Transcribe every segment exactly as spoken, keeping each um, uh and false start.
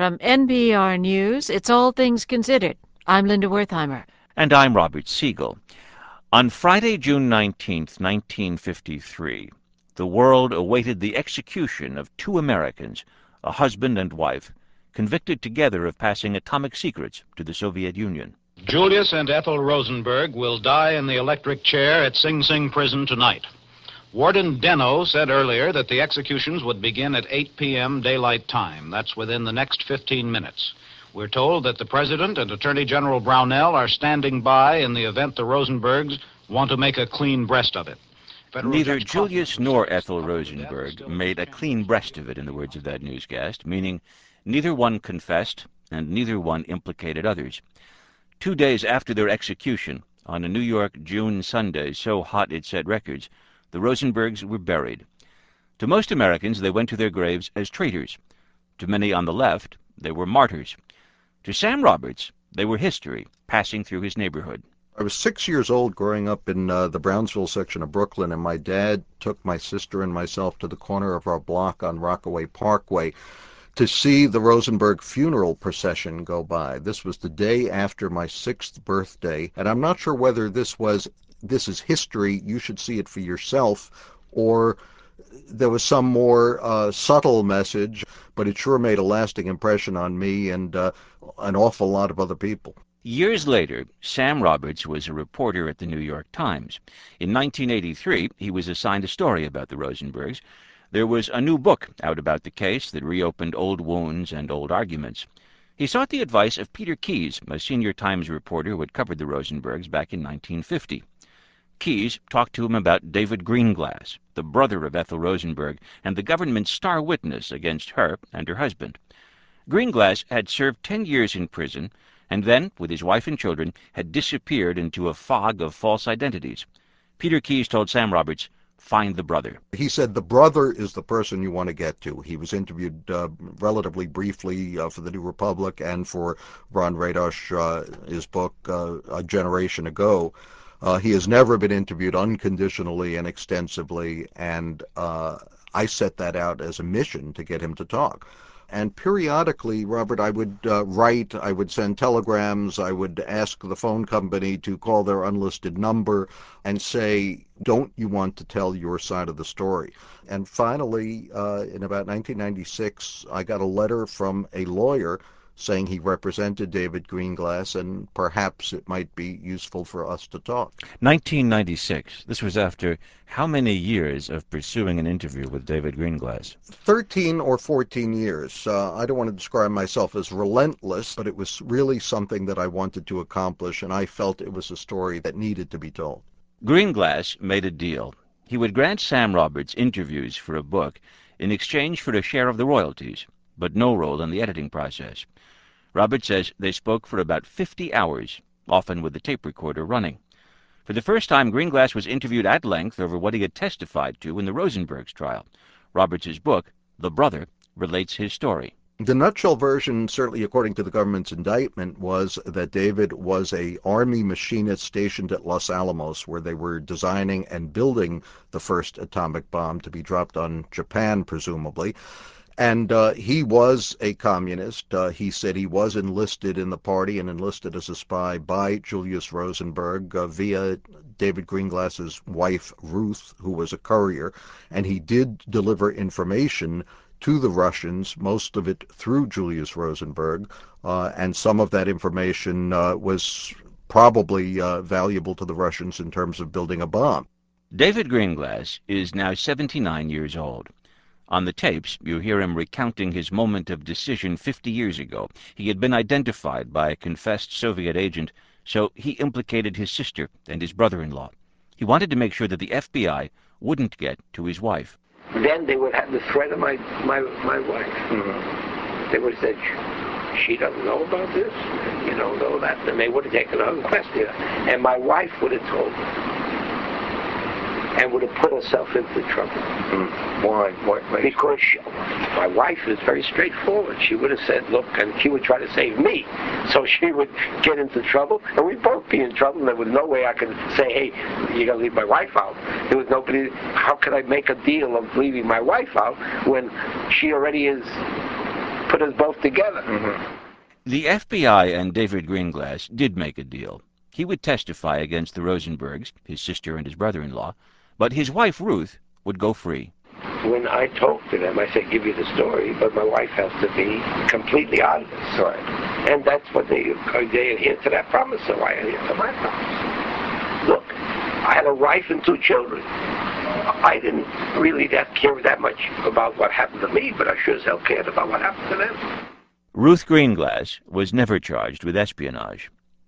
From N P R News, it's All Things Considered. I'm Linda Wertheimer. And I'm Robert Siegel. On Friday, June nineteenth, nineteen fifty-three, the world awaited the execution of two Americans, a husband and wife, convicted together of passing atomic secrets to the Soviet Union. Julius and Ethel Rosenberg will die in the electric chair at Sing Sing Prison tonight. Warden Deno said earlier that the executions would begin at eight p.m. daylight time. That's within the next fifteen minutes. We're told that the President and Attorney General Brownell are standing by in the event the Rosenbergs want to make a clean breast of it. Federal Neither Judge Julius Kaufman nor says Ethel the Rosenberg still made a clean breast of it, in the words of that newscast, meaning neither one confessed and neither one implicated others. Two days after their execution, on a New York June Sunday so hot it set records, the Rosenbergs were buried. To most Americans, they went to their graves as traitors. To many on the left, they were martyrs. To Sam Roberts, they were history, passing through his neighborhood. I was six years old growing up in uh, the Brownsville section of Brooklyn, and my dad took my sister and myself to the corner of our block on Rockaway Parkway to see the Rosenberg funeral procession go by. This was the day after my sixth birthday, and I'm not sure whether this was, this is history, you should see it for yourself, or there was some more uh, subtle message, but it sure made a lasting impression on me and uh, an awful lot of other people. Years later, Sam Roberts was a reporter at the New York Times. In nineteen eighty-three, he was assigned a story about the Rosenbergs. There was a new book out about the case that reopened old wounds and old arguments. He sought the advice of Peter Keyes, a senior Times reporter who had covered the Rosenbergs back in nineteen fifty. Keyes talked to him about David Greenglass, the brother of Ethel Rosenberg, and the government's star witness against her and her husband. Greenglass had served ten years in prison, and then, with his wife and children, had disappeared into a fog of false identities. Peter Keyes told Sam Roberts, "Find the brother." He said the brother is the person you want to get to. He was interviewed uh, relatively briefly uh, for the New Republic and for Ron Radosh, uh, his book, uh, A Generation Ago. Uh, he has never been interviewed unconditionally and extensively, and uh, I set that out as a mission to get him to talk. And periodically, Robert, I would uh, write, I would send telegrams, I would ask the phone company to call their unlisted number and say, don't you want to tell your side of the story? And finally, uh, in about nineteen ninety-six, I got a letter from a lawyer saying he represented David Greenglass, and perhaps it might be useful for us to talk. nineteen ninety-six. This was after how many years of pursuing an interview with David Greenglass? thirteen or fourteen years. Uh, I don't want to describe myself as relentless, but it was really something that I wanted to accomplish, and I felt it was a story that needed to be told. Greenglass made a deal. He would grant Sam Roberts interviews for a book in exchange for a share of the royalties, but no role in the editing process. Roberts says they spoke for about fifty hours, often with the tape recorder running. For the first time, Greenglass was interviewed at length over what he had testified to in the Rosenbergs trial. Roberts's book, The Brother, relates his story. The nutshell version, certainly according to the government's indictment, was that David was a Army machinist stationed at Los Alamos, where they were designing and building the first atomic bomb to be dropped on Japan, presumably. And uh, he was a communist. Uh, he said he was enlisted in the party and enlisted as a spy by Julius Rosenberg uh, via David Greenglass's wife, Ruth, who was a courier. And he did deliver information to the Russians, most of it through Julius Rosenberg. Uh, and some of that information uh, was probably uh, valuable to the Russians in terms of building a bomb. David Greenglass is now seventy-nine years old. On the tapes, you hear him recounting his moment of decision fifty years ago. He had been identified by a confessed Soviet agent, so he implicated his sister and his brother-in-law. He wanted to make sure that the F B I wouldn't get to his wife. Then they would have the threat of my my, my wife. Mm-hmm. They would have said, she doesn't know about this, you don't know that, and they would have taken her and questioned her. And my wife would have told them. And would have put herself into trouble. Mm. Why? Why? Why? Because she, my wife is very straightforward. She would have said, look, and she would try to save me. So she would get into trouble, and we'd both be in trouble. And there was no way I could say, hey, you're going to leave my wife out. There was nobody, how could I make a deal of leaving my wife out when she already is put us both together. Mm-hmm. The F B I and David Greenglass did make a deal. He would testify against the Rosenbergs, his sister and his brother-in-law, but his wife, Ruth, would go free. When I talk to them, I say, give you the story, but my wife has to be completely out of this. Right. And that's what they, they adhere to that promise, so I adhere to my promise. Look, I had a wife and two children. I didn't really that care that much about what happened to me, but I sure as hell cared about what happened to them. Ruth Greenglass was never charged with espionage.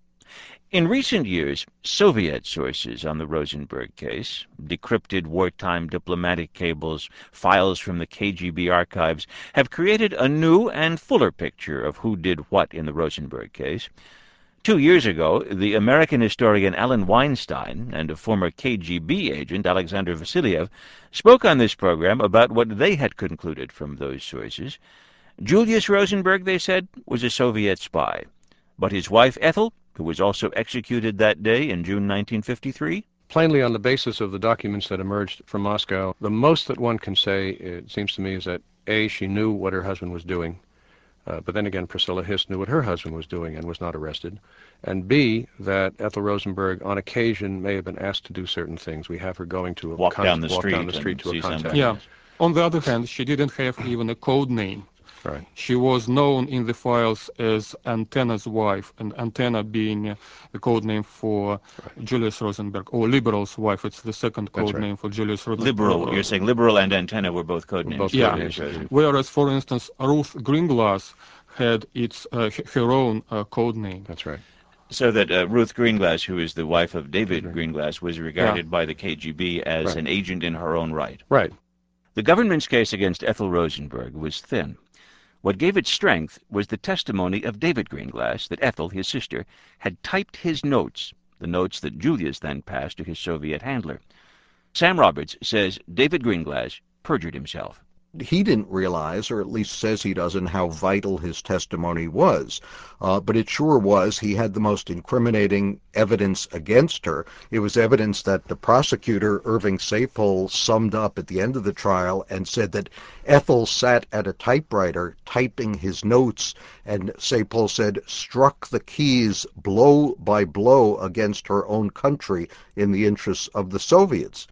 In recent years, Soviet sources on the Rosenberg case, decrypted wartime diplomatic cables, files from the K G B archives, have created a new and fuller picture of who did what in the Rosenberg case. Two years ago, the American historian Alan Weinstein and a former K G B agent, Alexander Vasiliev, spoke on this program about what they had concluded from those sources. Julius Rosenberg, they said, was a Soviet spy, but his wife Ethel, who was also executed that day in June nineteen fifty-three? Plainly, on the basis of the documents that emerged from Moscow, the most that one can say, it seems to me, is that A, she knew what her husband was doing, uh, but then again, Priscilla Hiss knew what her husband was doing and was not arrested, and B, that Ethel Rosenberg, on occasion, may have been asked to do certain things. We have her going to a walk con- down the walk street, down the street to a contact. Yeah. On the other hand, she didn't have even a code name. Right. She was known in the files as Antenna's wife, and Antenna being uh, the code name for right. Julius Rosenberg, or Liberal's wife. It's the second code right. name for Julius Rosenberg. Liberal, you're saying Liberal and Antenna were both code names. Both yeah. code names, right. Whereas, for instance, Ruth Greenglass had its uh, her own uh, code name. That's right. So that uh, Ruth Greenglass, who is the wife of David right. Greenglass, was regarded yeah. by the K G B as right. an agent in her own right. Right. The government's case against Ethel Rosenberg was thin. What gave it strength was the testimony of David Greenglass that Ethel, his sister, had typed his notes, the notes that Julius then passed to his Soviet handler. Sam Roberts says David Greenglass perjured himself. He didn't realize, or at least says he doesn't, how vital his testimony was. Uh, but it sure was. He had the most incriminating evidence against her. It was evidence that the prosecutor, Irving Sapol, summed up at the end of the trial and said that Ethel sat at a typewriter typing his notes, and Sapol said, struck the keys blow by blow against her own country in the interests of the Soviets.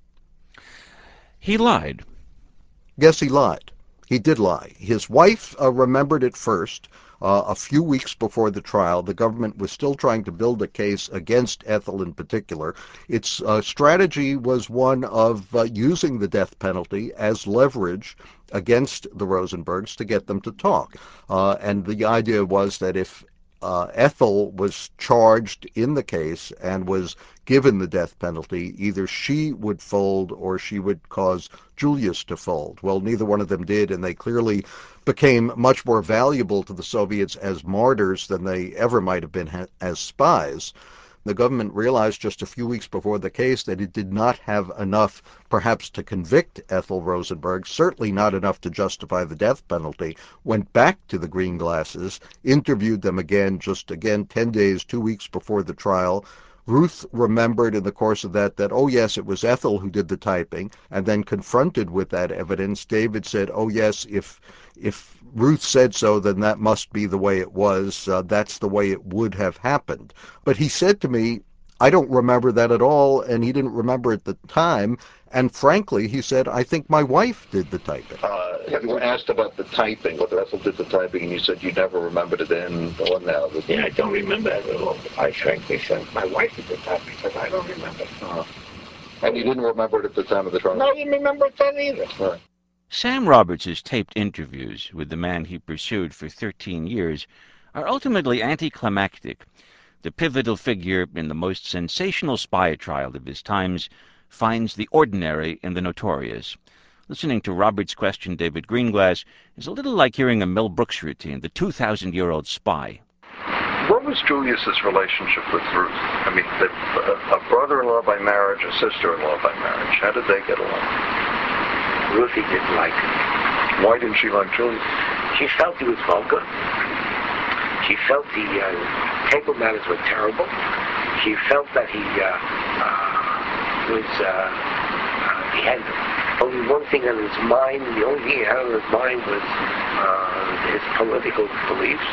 He lied. Yes, he lied. He did lie. His wife uh, remembered it first. Uh, a few weeks before the trial, the government was still trying to build a case against Ethel in particular. Its uh, strategy was one of uh, using the death penalty as leverage against the Rosenbergs to get them to talk. Uh, and the idea was that if Uh, Ethel was charged in the case and was given the death penalty, either she would fold or she would cause Julius to fold. Well, neither one of them did, and they clearly became much more valuable to the Soviets as martyrs than they ever might have been ha- as spies. The government realized just a few weeks before the case that it did not have enough, perhaps, to convict Ethel Rosenberg, certainly not enough to justify the death penalty, went back to the Greenglasses, interviewed them again, just again, ten days, two weeks before the trial. Ruth remembered in the course of that that, oh yes, it was Ethel who did the typing, and then confronted with that evidence, David said, oh yes, if if Ruth said so, then that must be the way it was. Uh, that's the way it would have happened. But he said to me, I don't remember that at all, and he didn't remember at the time. And frankly, he said, I think my wife did the typing. Uh, you were asked about the typing, whether Ethel did the typing, and you said you never remembered it then or now. Yeah, I don't remember that at all. I frankly said my wife did the typing, because I don't remember. Uh-huh. And you didn't remember it at the time of the trial? No, I didn't remember it then either. Right. Sam Roberts' taped interviews with the man he pursued for thirteen years are ultimately anticlimactic. The pivotal figure in the most sensational spy trial of his times finds the ordinary in the notorious. Listening to Roberts question David Greenglass is a little like hearing a Mel Brooks routine, the two thousand year old spy. What was Julius's relationship with Ruth? I mean, the, a, a brother-in-law by marriage, a sister-in-law by marriage. How did they get along? Ruthie didn't like him. Why didn't she like Julius? She felt he was vulgar. She felt the uh, table manners were terrible. She felt that he uh, uh, was uh, uh, he had only one thing on his mind. The only thing he had on his mind was uh, his political beliefs.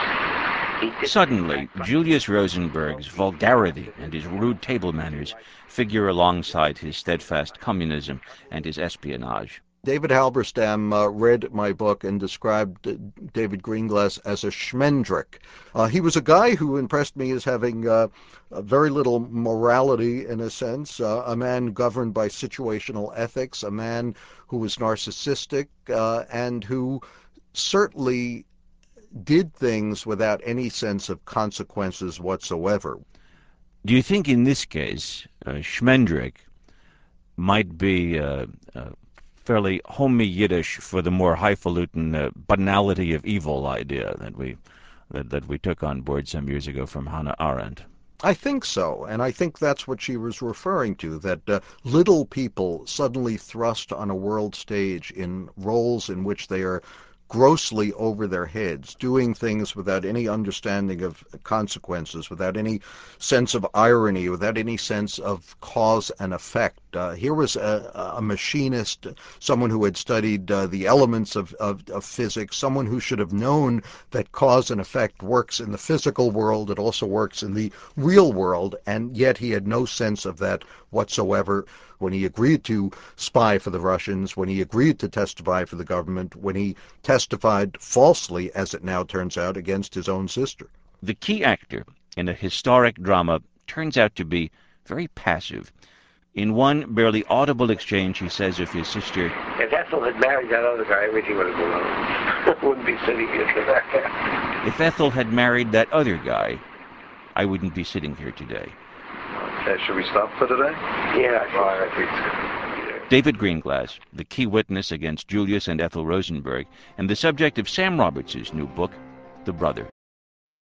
Suddenly, Julius Rosenberg's vulgarity and his rude table manners figure alongside his steadfast communism and his espionage. David Halberstam uh, read my book and described uh, David Greenglass as a schmendrick. Uh, he was a guy who impressed me as having uh, very little morality, in a sense, uh, a man governed by situational ethics, a man who was narcissistic, uh, and who certainly did things without any sense of consequences whatsoever. Do you think in this case, uh, Schmendrick might be uh, uh, fairly homey Yiddish for the more highfalutin uh, banality of evil idea that we that, that we took on board some years ago from Hannah Arendt? I think so, and I think that's what she was referring to, that uh, little people suddenly thrust on a world stage in roles in which they are grossly over their heads, doing things without any understanding of consequences, without any sense of irony, without any sense of cause and effect. Uh, here was a, a machinist, someone who had studied uh, the elements of, of, of physics, someone who should have known that cause and effect works in the physical world, it also works in the real world, and yet he had no sense of that whatsoever. When he agreed to spy for the Russians, when he agreed to testify for the government, when he testified falsely, as it now turns out, against his own sister. The key actor in a historic drama turns out to be very passive. In one barely audible exchange, he says of his sister, "If Ethel had married that other guy, everything would have gone on. I wouldn't be sitting here today." If Ethel had married that other guy, I wouldn't be sitting here today. Okay, should we stop for today? Yeah, I think so. David Greenglass, the key witness against Julius and Ethel Rosenberg, and the subject of Sam Roberts' new book, The Brother.